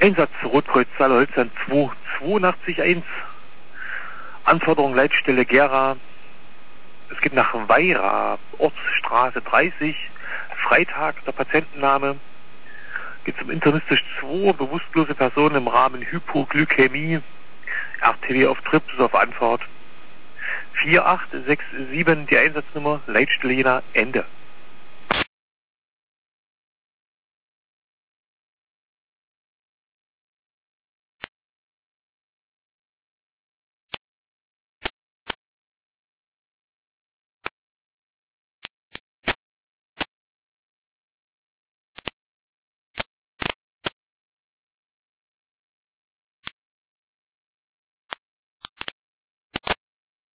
Einsatz Rotkreuz Saale-Holzland 282-1. Anforderung Leitstelle Gera. Es geht nach Weira, Ortsstraße 30. Freitag, der Patientenname. Geht zum Internistisch 2, bewusstlose Person im Rahmen Hypoglykämie. RTW auf Trip, ist auf Anfahrt. 4867, die Einsatznummer, Leitstelle Jena, Ende.